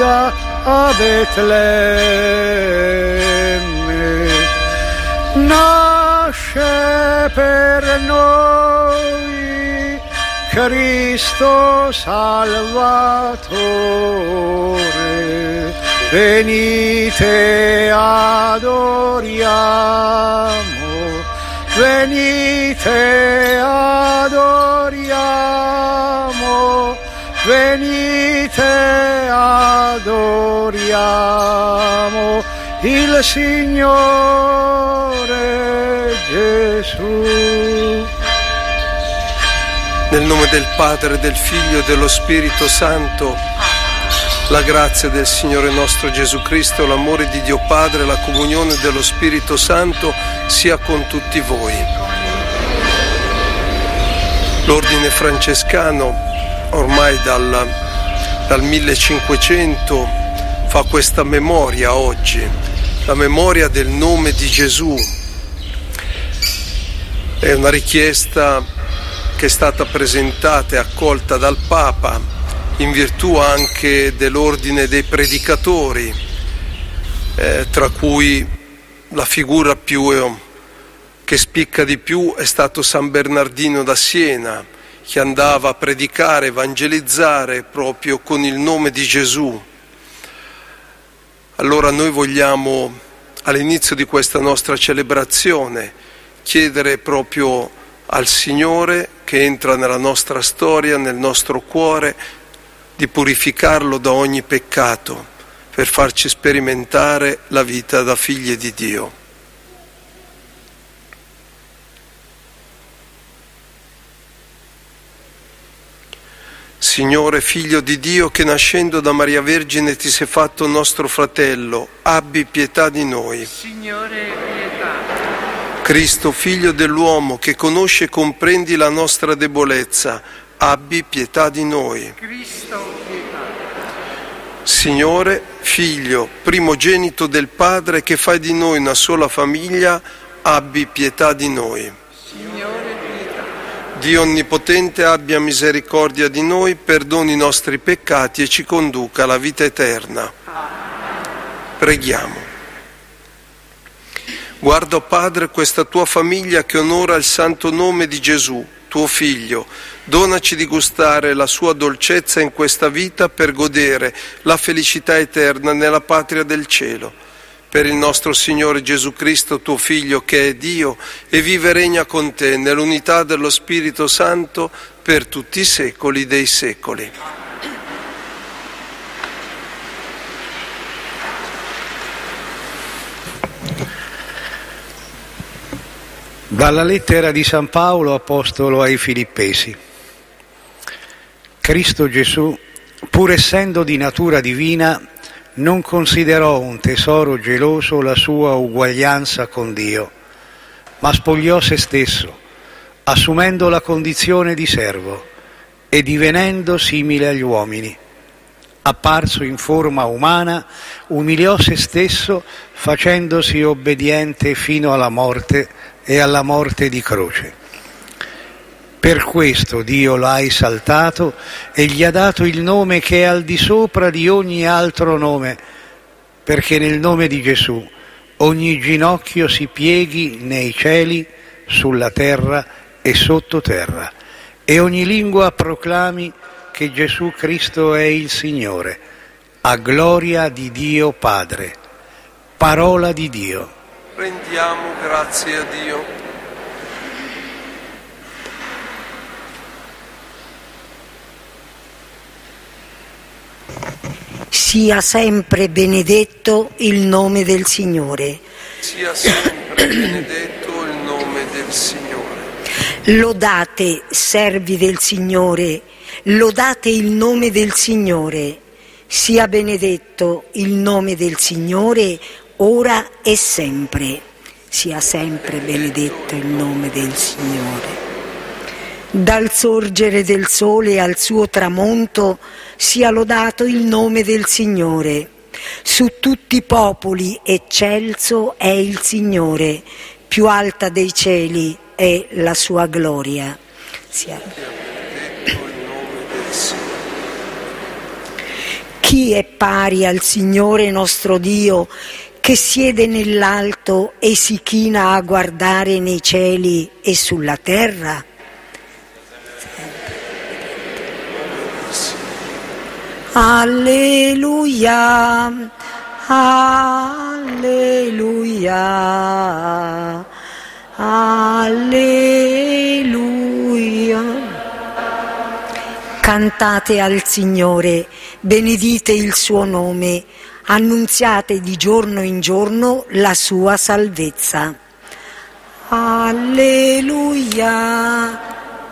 già a Betlemme nasce per noi Cristo Salvatore. Venite adoriamo, venite adoriamo, venite adoriamo il Signore Gesù. Nel nome del Padre, del Figlio e dello Spirito Santo, la grazia del Signore nostro Gesù Cristo, l'amore di Dio Padre, la comunione dello Spirito Santo sia con tutti voi. L'ordine francescano ormai dal 1500 fa questa memoria oggi, la memoria del nome di Gesù. È una richiesta che è stata presentata e accolta dal Papa in virtù anche dell'ordine dei predicatori, tra cui la figura che spicca di più è stato San Bernardino da Siena, che andava a predicare, evangelizzare proprio con il nome di Gesù. Allora noi vogliamo all'inizio di questa nostra celebrazione chiedere proprio al Signore che entra nella nostra storia, nel nostro cuore, di purificarlo da ogni peccato per farci sperimentare la vita da figli di Dio. Signore, Figlio di Dio, che nascendo da Maria Vergine ti sei fatto nostro fratello, abbi pietà di noi. Signore, pietà. Cristo, Figlio dell'uomo, che conosce e comprendi la nostra debolezza, abbi pietà di noi. Cristo, pietà. Signore, Figlio, primogenito del Padre, che fai di noi una sola famiglia, abbi pietà di noi. Signore, pietà. Dio Onnipotente, abbia misericordia di noi, perdoni i nostri peccati e ci conduca alla vita eterna. Preghiamo. Guarda, Padre, questa tua famiglia che onora il santo nome di Gesù, tuo Figlio. Donaci di gustare la sua dolcezza in questa vita per godere la felicità eterna nella patria del cielo. Per il nostro Signore Gesù Cristo, tuo Figlio, che è Dio e vive e regna con te nell'unità dello Spirito Santo per tutti i secoli dei secoli. Dalla lettera di San Paolo, apostolo ai Filippesi. Cristo Gesù, pur essendo di natura divina, non considerò un tesoro geloso la sua uguaglianza con Dio, ma spogliò se stesso, assumendo la condizione di servo e divenendo simile agli uomini. Apparso in forma umana, umiliò se stesso, facendosi obbediente fino alla morte e alla morte di croce. Per questo Dio l'ha esaltato e gli ha dato il nome che è al di sopra di ogni altro nome, perché nel nome di Gesù ogni ginocchio si pieghi nei cieli, sulla terra e sottoterra, e ogni lingua proclami che Gesù Cristo è il Signore, a gloria di Dio Padre. Parola di Dio. Rendiamo grazie a Dio. Sia sempre benedetto il nome del Signore. Sia sempre benedetto il nome del Signore. Lodate, servi del Signore, lodate il nome del Signore. Sia benedetto il nome del Signore, ora e sempre. Sia sempre benedetto il nome del Signore. Dal sorgere del sole al suo tramonto sia lodato il nome del Signore. Su tutti i popoli eccelso è il Signore, più alta dei cieli è la sua gloria. Chi è pari al Signore nostro Dio, che siede nell'alto e si china a guardare nei cieli e sulla terra? Alleluia, alleluia, alleluia. Cantate al Signore, benedite il suo nome, annunziate di giorno in giorno la sua salvezza. Alleluia.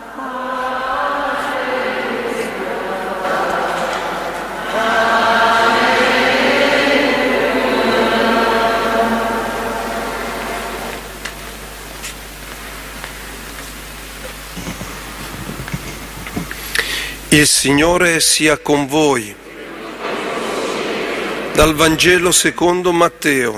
Il Signore sia con voi. Dal Vangelo secondo Matteo.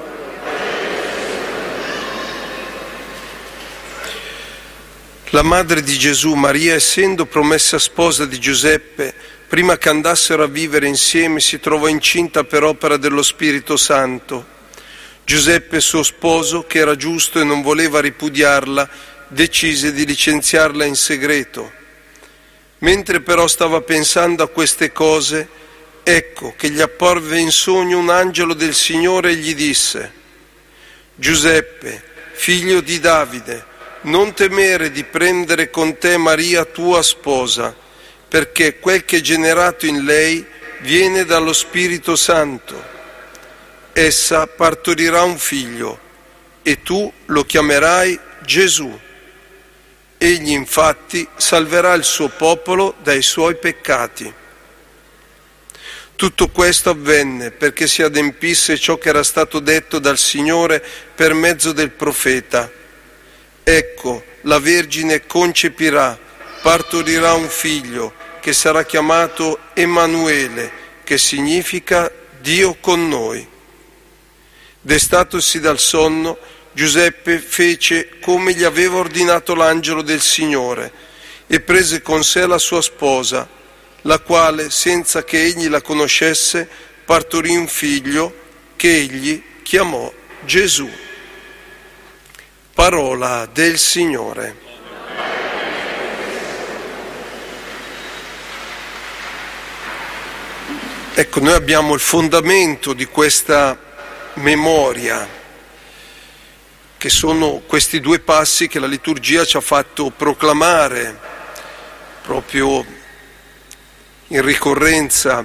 La madre di Gesù, Maria, essendo promessa sposa di Giuseppe, prima che andassero a vivere insieme, si trovò incinta per opera dello Spirito Santo. Giuseppe, suo sposo, che era giusto e non voleva ripudiarla, decise di licenziarla in segreto. Mentre però stava pensando a queste cose, ecco che gli apparve in sogno un angelo del Signore e gli disse: Giuseppe, figlio di Davide, non temere di prendere con te Maria tua sposa, perché quel che è generato in lei viene dallo Spirito Santo. Essa partorirà un figlio e tu lo chiamerai Gesù. Egli infatti salverà il suo popolo dai suoi peccati. Tutto questo avvenne perché si adempisse ciò che era stato detto dal Signore per mezzo del profeta. Ecco, la Vergine concepirà, partorirà un figlio che sarà chiamato Emanuele, che significa Dio con noi. Destatosi dal sonno, Giuseppe fece come gli aveva ordinato l'angelo del Signore e prese con sé la sua sposa, la quale, senza che egli la conoscesse, partorì un figlio che egli chiamò Gesù. Parola del Signore. Ecco, noi abbiamo il fondamento di questa memoria, che sono questi due passi che la liturgia ci ha fatto proclamare proprio in ricorrenza.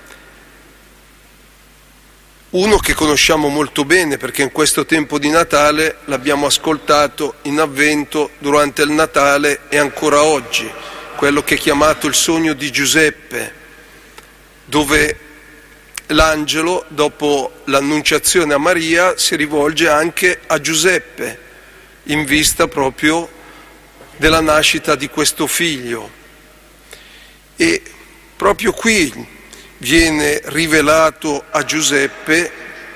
Uno che conosciamo molto bene perché in questo tempo di Natale l'abbiamo ascoltato in Avvento, durante il Natale e ancora oggi, quello che è chiamato il sogno di Giuseppe, dove l'angelo, dopo l'annunciazione a Maria, si rivolge anche a Giuseppe, in vista proprio della nascita di questo figlio. E proprio qui viene rivelato a Giuseppe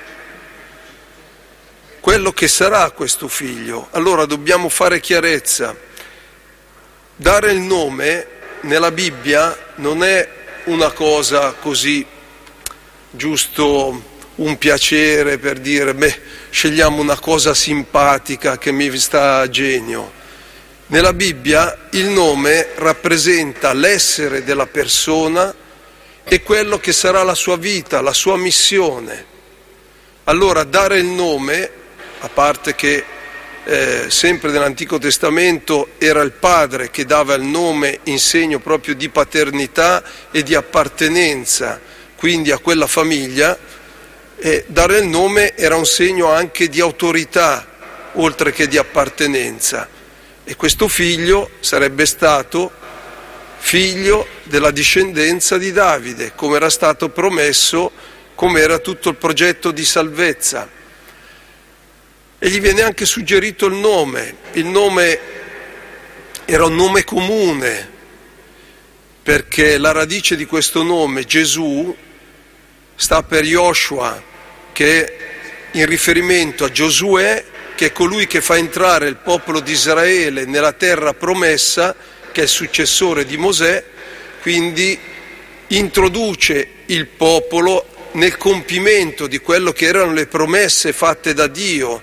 quello che sarà questo figlio. Allora dobbiamo fare chiarezza. Dare il nome nella Bibbia non è una cosa così, giusto un piacere per dire, scegliamo una cosa simpatica che mi sta a genio. Nella Bibbia il nome rappresenta l'essere della persona e quello che sarà la sua vita, la sua missione. Allora dare il nome, a parte che sempre nell'Antico Testamento era il padre che dava il nome in segno proprio di paternità e di appartenenza, quindi a quella famiglia, dare il nome era un segno anche di autorità, oltre che di appartenenza. E questo figlio sarebbe stato figlio della discendenza di Davide, come era stato promesso, come era tutto il progetto di salvezza. E gli viene anche suggerito il nome. Il nome era un nome comune, perché la radice di questo nome, Gesù, sta per Yoshua, che è in riferimento a Giosuè, che è colui che fa entrare il popolo di Israele nella terra promessa, che è il successore di Mosè. Quindi introduce il popolo nel compimento di quello che erano le promesse fatte da Dio.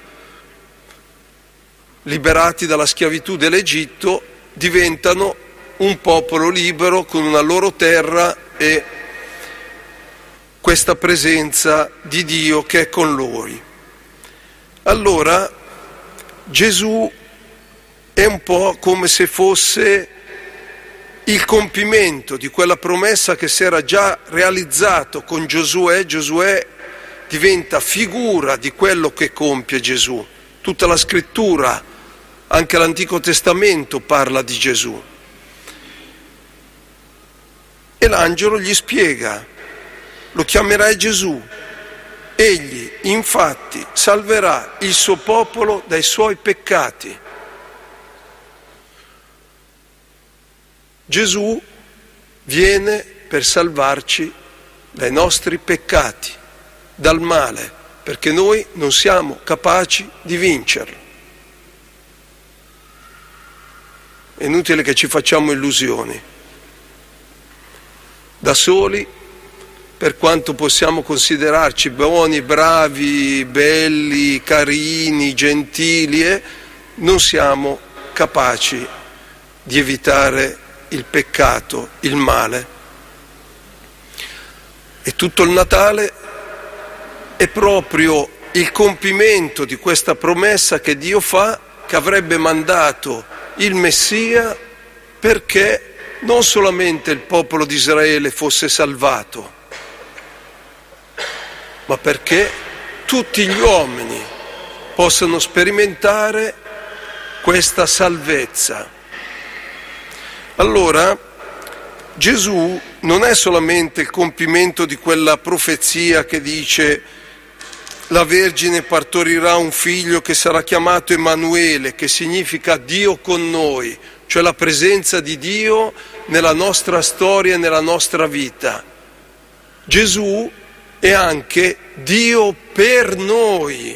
Liberati dalla schiavitù dell'Egitto, diventano un popolo libero con una loro terra e questa presenza di Dio che è con loro. Allora Gesù è un po' come se fosse il compimento di quella promessa che si era già realizzato con Giosuè. Giosuè diventa figura di quello che compie Gesù. Tutta la scrittura, anche l'Antico Testamento, parla di Gesù. E l'angelo gli spiega: lo chiamerai Gesù, egli infatti salverà il suo popolo dai suoi peccati. Gesù viene per salvarci dai nostri peccati, dal male, perché noi non siamo capaci di vincerlo. È inutile che ci facciamo illusioni. Da soli, per quanto possiamo considerarci buoni, bravi, belli, carini, gentili, non siamo capaci di evitare il peccato, il male. E tutto il Natale è proprio il compimento di questa promessa che Dio fa, che avrebbe mandato il Messia perché non solamente il popolo di Israele fosse salvato, ma perché tutti gli uomini possano sperimentare questa salvezza. Allora Gesù non è solamente il compimento di quella profezia che dice: la Vergine partorirà un figlio che sarà chiamato Emanuele, che significa Dio con noi, cioè la presenza di Dio nella nostra storia e nella nostra vita. Gesù è anche Dio per noi.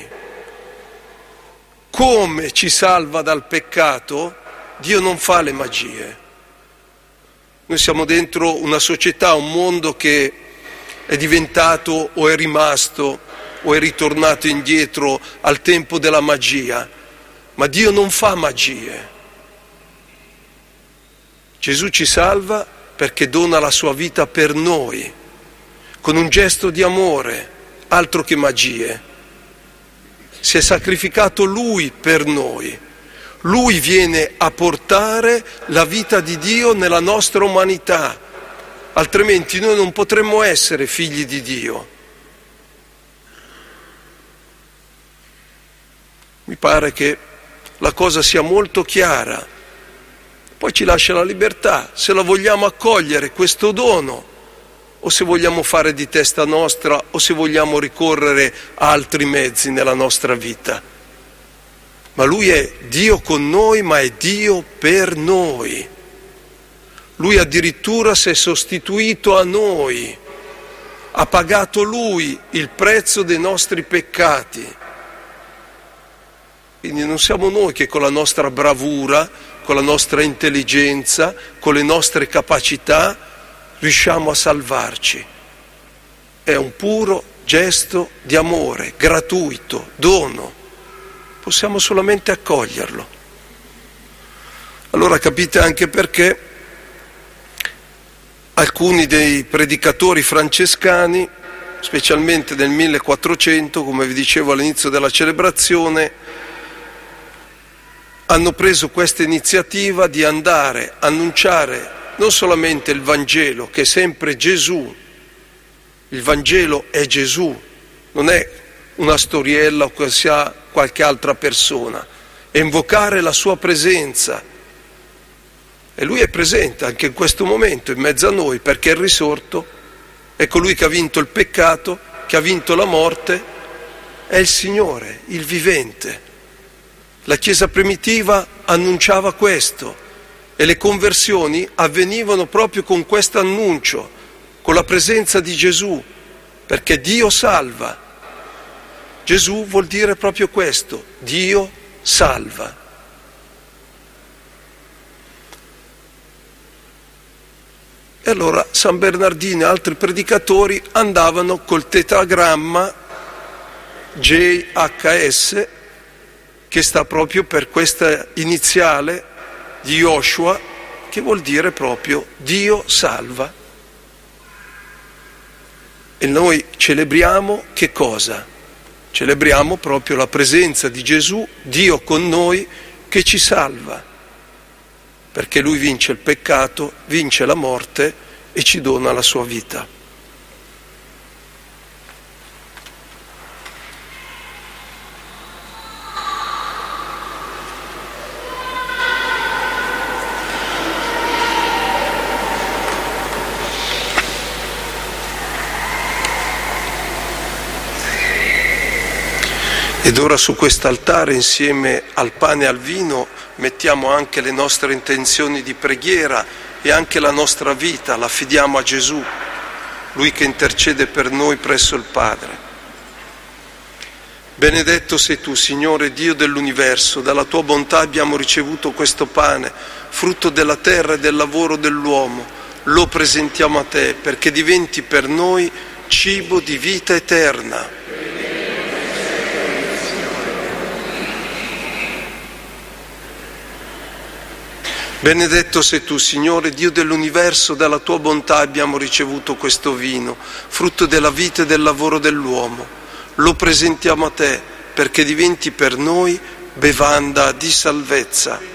Come ci salva dal peccato? Dio non fa le magie. Noi siamo dentro una società, un mondo che è diventato o è rimasto o è ritornato indietro al tempo della magia, ma Dio non fa magie. Gesù ci salva perché dona la sua vita per noi, con un gesto di amore, altro che magie. Si è sacrificato Lui per noi. Lui viene a portare la vita di Dio nella nostra umanità, altrimenti noi non potremmo essere figli di Dio. Mi pare che la cosa sia molto chiara. Poi ci lascia la libertà, se la vogliamo accogliere questo dono, o se vogliamo fare di testa nostra, o se vogliamo ricorrere a altri mezzi nella nostra vita. Ma Lui è Dio con noi, ma è Dio per noi. Lui addirittura si è sostituito a noi, ha pagato Lui il prezzo dei nostri peccati. Quindi non siamo noi che con la nostra bravura, con la nostra intelligenza, con le nostre capacità riusciamo a salvarci. È un puro gesto di amore, gratuito, dono. Possiamo solamente accoglierlo. Allora capite anche perché alcuni dei predicatori francescani, specialmente nel 1400, come vi dicevo all'inizio della celebrazione, hanno preso questa iniziativa di andare a annunciare non solamente il Vangelo, che è sempre Gesù. Il Vangelo è Gesù, non è una storiella o qualche altra persona, è invocare la sua presenza. E Lui è presente anche in questo momento in mezzo a noi, perché è risorto, è colui che ha vinto il peccato, che ha vinto la morte, è il Signore, il vivente. La Chiesa primitiva annunciava questo e le conversioni avvenivano proprio con questo annuncio, con la presenza di Gesù, perché Dio salva. Gesù vuol dire proprio questo, Dio salva. E allora San Bernardino e altri predicatori andavano col tetragramma JHS, che sta proprio per questa iniziale di Yoshua, che vuol dire proprio Dio salva. E noi celebriamo che cosa? Celebriamo proprio la presenza di Gesù, Dio con noi, che ci salva, perché Lui vince il peccato, vince la morte e ci dona la sua vita. Ed ora su quest'altare, insieme al pane e al vino, mettiamo anche le nostre intenzioni di preghiera e anche la nostra vita, la affidiamo a Gesù, Lui che intercede per noi presso il Padre. Benedetto sei tu, Signore Dio dell'universo, dalla tua bontà abbiamo ricevuto questo pane, frutto della terra e del lavoro dell'uomo. Lo presentiamo a te perché diventi per noi cibo di vita eterna. Benedetto sei tu, Signore, Dio dell'universo, dalla tua bontà abbiamo ricevuto questo vino, frutto della vita e del lavoro dell'uomo. Lo presentiamo a te perché diventi per noi bevanda di salvezza.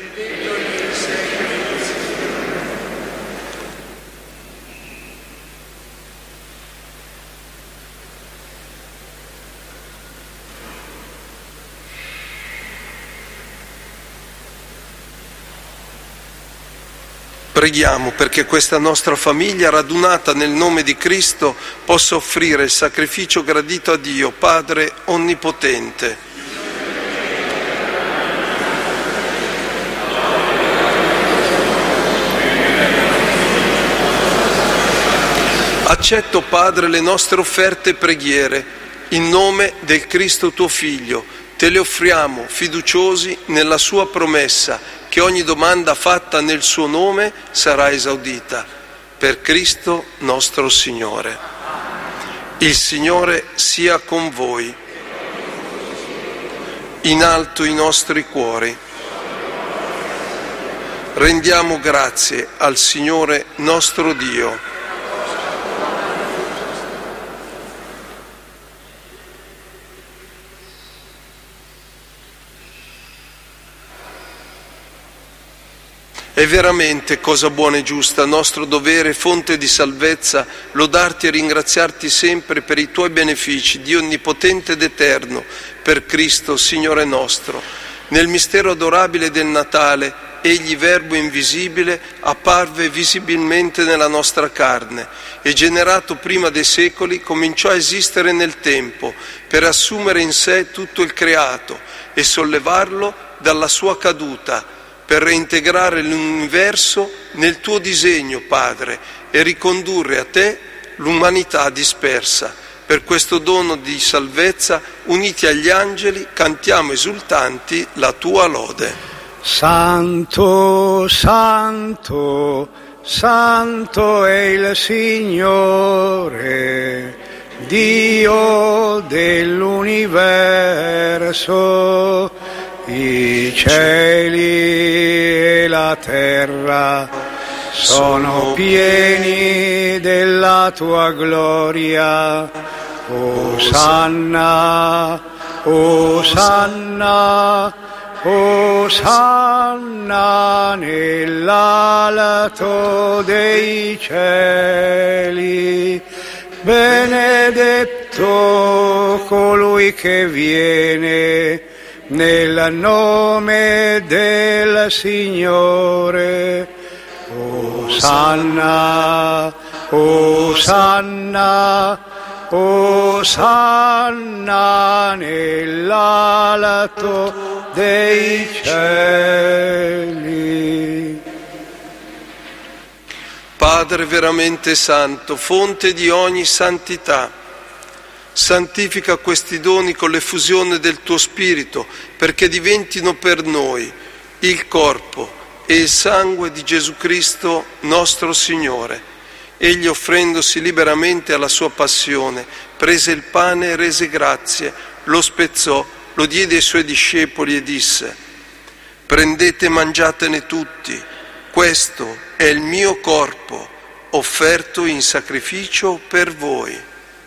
Preghiamo perché questa nostra famiglia, radunata nel nome di Cristo, possa offrire il sacrificio gradito a Dio, Padre Onnipotente. Accetto, Padre, le nostre offerte e preghiere, in nome del Cristo tuo Figlio. Te le offriamo, fiduciosi nella sua promessa, che ogni domanda fatta nel suo nome sarà esaudita. Per Cristo nostro Signore. Il Signore sia con voi. In alto i nostri cuori. Rendiamo grazie al Signore nostro Dio. È veramente cosa buona e giusta, nostro dovere, fonte di salvezza, lodarti e ringraziarti sempre per i tuoi benefici, Dio onnipotente ed eterno, per Cristo, Signore nostro. Nel mistero adorabile del Natale, Egli, Verbo invisibile, apparve visibilmente nella nostra carne e, generato prima dei secoli, cominciò a esistere nel tempo per assumere in sé tutto il creato e sollevarlo dalla sua caduta, per reintegrare l'universo nel tuo disegno, Padre, e ricondurre a te l'umanità dispersa. Per questo dono di salvezza, uniti agli angeli, cantiamo esultanti la tua lode. Santo, santo, santo è il Signore, Dio dell'universo. I cieli e la terra sono pieni della tua gloria. Osanna, Osanna, Osanna nell'alto dei cieli. Benedetto colui che viene nel nome del Signore. Osanna, Osanna, Osanna nell'alto dei cieli. Padre veramente santo, fonte di ogni santità, santifica questi doni con l'effusione del tuo Spirito, perché diventino per noi il corpo e il sangue di Gesù Cristo nostro Signore, Egli, offrendosi liberamente alla sua passione, prese il pane e rese grazie, lo spezzò, lo diede ai suoi discepoli e disse: «Prendete e mangiatene tutti, questo è il mio corpo, offerto in sacrificio per voi».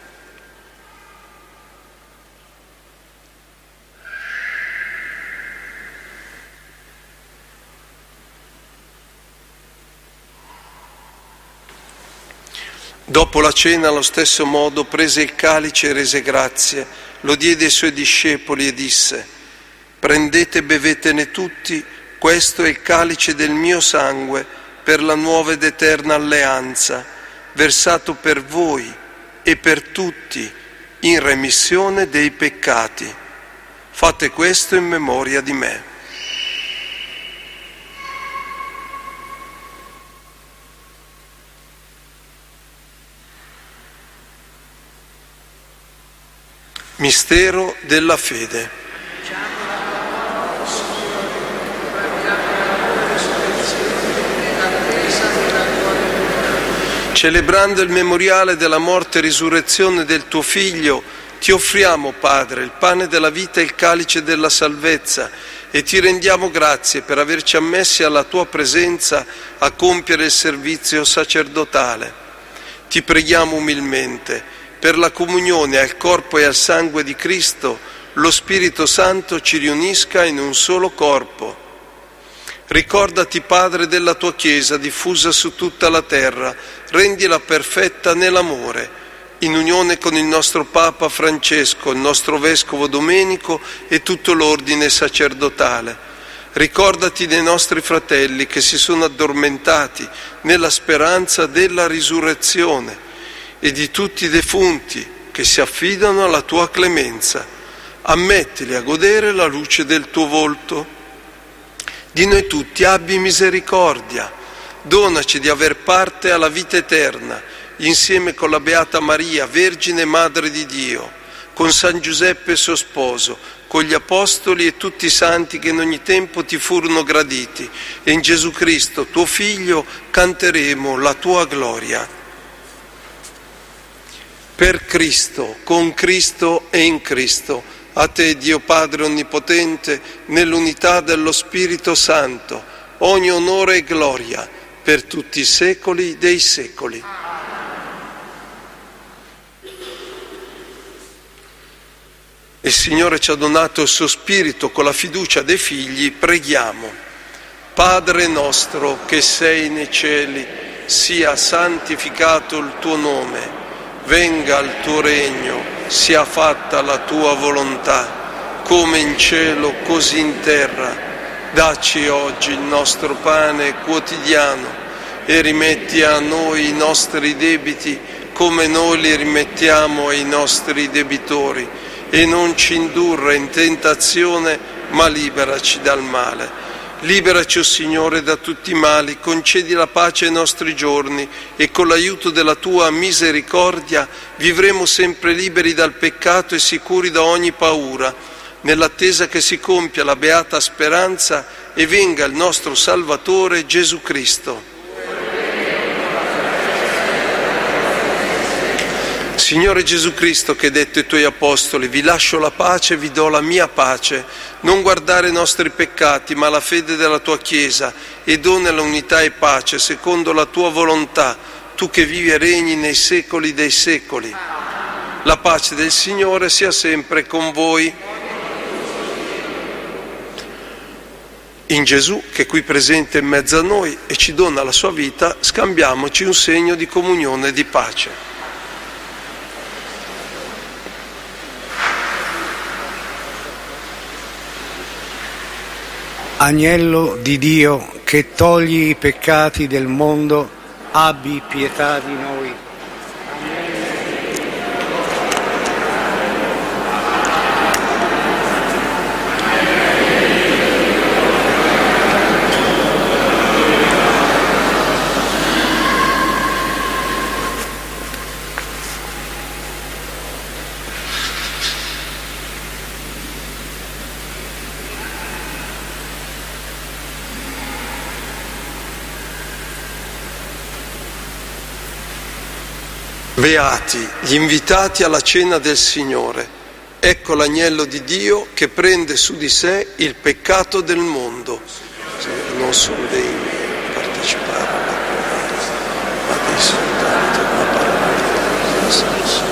Dopo la cena, allo stesso modo, prese il calice e rese grazie, lo diede ai suoi discepoli e disse: «Prendete e bevetene tutti, questo è il calice del mio sangue per la nuova ed eterna alleanza, versato per voi e per tutti in remissione dei peccati. Fate questo in memoria di me». Mistero della fede. Celebrando il memoriale della morte e risurrezione del tuo Figlio, ti offriamo, Padre, il pane della vita e il calice della salvezza, e ti rendiamo grazie per averci ammessi alla tua presenza a compiere il servizio sacerdotale. Ti preghiamo umilmente, per la comunione al corpo e al sangue di Cristo, lo Spirito Santo ci riunisca in un solo corpo. Ricordati, Padre, della tua Chiesa diffusa su tutta la terra, rendila perfetta nell'amore, in unione con il nostro Papa Francesco, il nostro Vescovo Domenico e tutto l'ordine sacerdotale. Ricordati dei nostri fratelli che si sono addormentati nella speranza della risurrezione, e di tutti i defunti che si affidano alla tua clemenza. Ammettili a godere la luce del tuo volto. Di noi tutti abbi misericordia, donaci di aver parte alla vita eterna, insieme con la Beata Maria, Vergine e Madre di Dio, con San Giuseppe suo sposo, con gli Apostoli e tutti i santi che in ogni tempo ti furono graditi, e in Gesù Cristo, tuo Figlio, canteremo la tua gloria. Per Cristo, con Cristo e in Cristo, a te, Dio Padre Onnipotente, nell'unità dello Spirito Santo, ogni onore e gloria per tutti i secoli dei secoli. Il Signore ci ha donato il suo Spirito con la fiducia dei figli, preghiamo. Padre nostro che sei nei cieli, sia santificato il tuo nome. Venga il tuo regno, sia fatta la tua volontà, come in cielo così in terra. Dacci oggi il nostro pane quotidiano e rimetti a noi i nostri debiti come noi li rimettiamo ai nostri debitori, e non ci indurre in tentazione, ma liberaci dal male. Liberaci, o Signore, da tutti i mali, concedi la pace ai nostri giorni e con l'aiuto della tua misericordia vivremo sempre liberi dal peccato e sicuri da ogni paura, nell'attesa che si compia la beata speranza e venga il nostro Salvatore Gesù Cristo. Signore Gesù Cristo, che hai detto ai tuoi apostoli: vi lascio la pace, vi do la mia pace, non guardare i nostri peccati ma la fede della tua Chiesa, e dona l'unità e pace secondo la tua volontà, tu che vivi e regni nei secoli dei secoli. La pace del Signore sia sempre con voi. In Gesù, che è qui presente in mezzo a noi e ci dona la sua vita, scambiamoci un segno di comunione e di pace. Agnello di Dio, che togli i peccati del mondo, abbi pietà di noi. Beati gli invitati alla cena del Signore. Ecco l'agnello di Dio che prende su di sé il peccato del mondo. Signore, non sono degni di partecipare alla tua, ma di soltanto una parola di senso.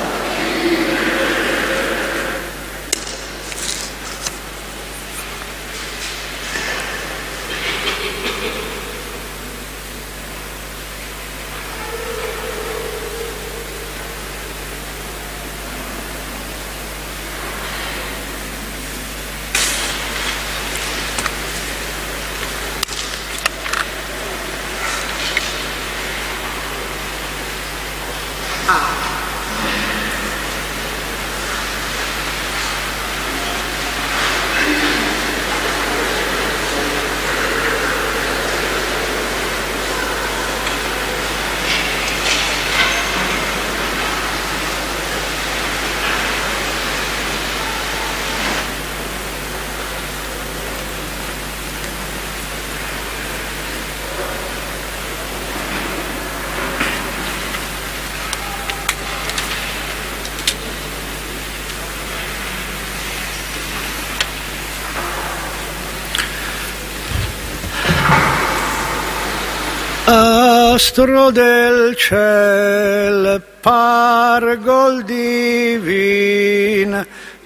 Astro del ciel, pargol divin,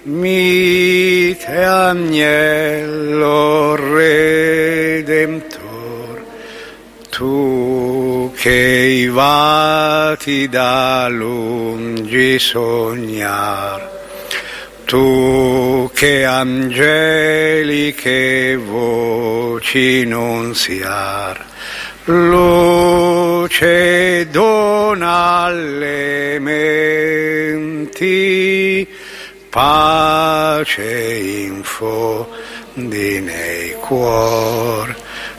mite agnello redemptor, tu che i vati da lungi sognar, tu che angeliche voci nunziar, luce dona alle menti, pace infondi nei cuor,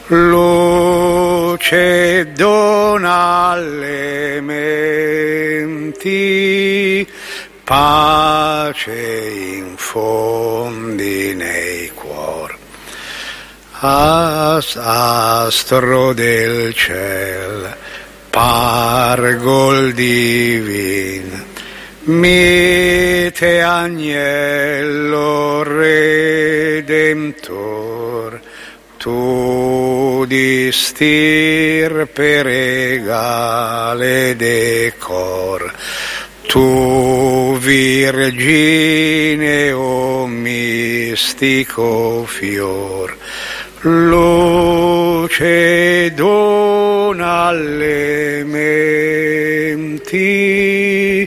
luce dona alle menti, pace infondi nei cuor. Astro del ciel, pargol divin, mite agnello redemptor, tu di stirpe regale decor, tu virgine o mistico fior, luce dona alle menti,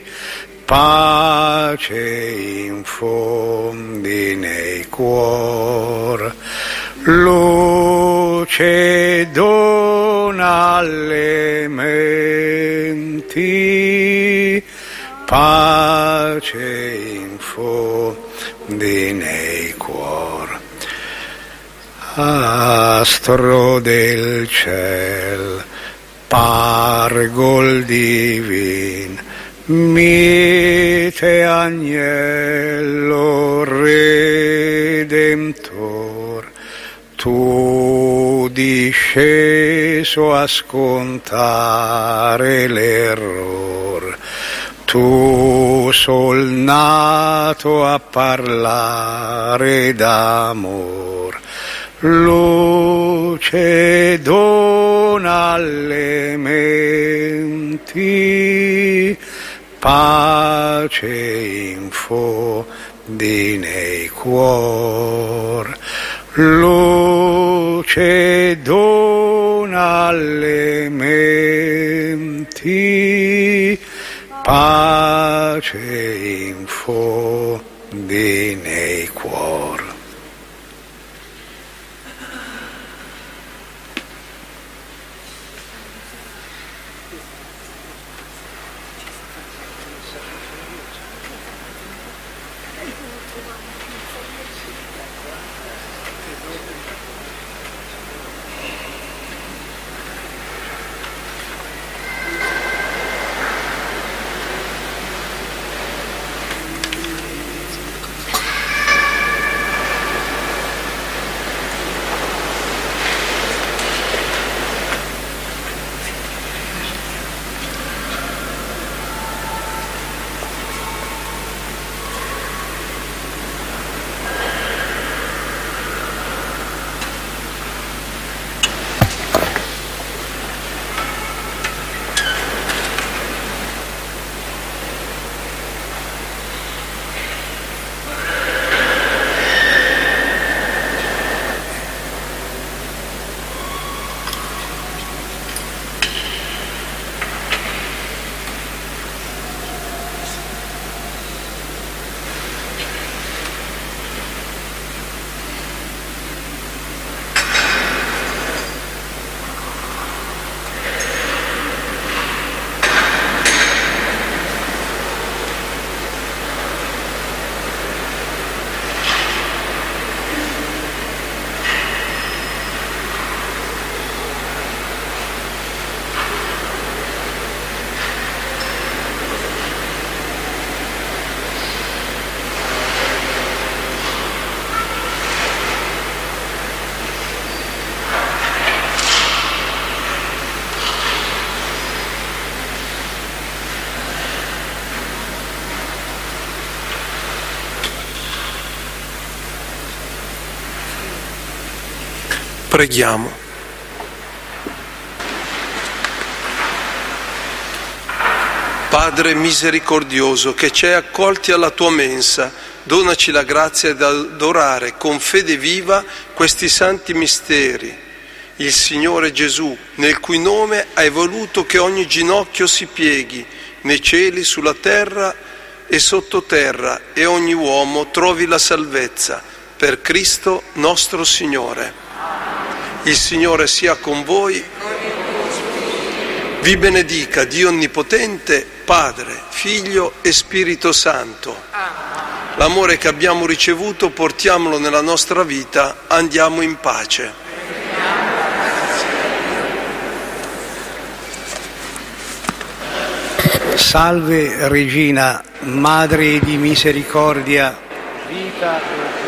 pace infondi nei cuor, luce dona alle menti, pace infondi nei cuor. Astro del ciel, pargol divin, mite agnello redemptor, tu disceso a scontare l'error, tu sol nato a parlare d'amor, luce dona alle menti, pace infondi nei cuor, luce dona alle menti, pace infondi nei cuor. Preghiamo. Padre misericordioso, che ci hai accolti alla tua mensa, donaci la grazia di adorare con fede viva questi santi misteri. Il Signore Gesù, nel cui nome hai voluto che ogni ginocchio si pieghi, nei cieli, sulla terra e sottoterra, e ogni uomo trovi la salvezza, per Cristo nostro Signore. Il Signore sia con voi. Vi benedica Dio Onnipotente, Padre, Figlio e Spirito Santo. L'amore che abbiamo ricevuto portiamolo nella nostra vita, andiamo in pace. Salve Regina, Madre di misericordia, vita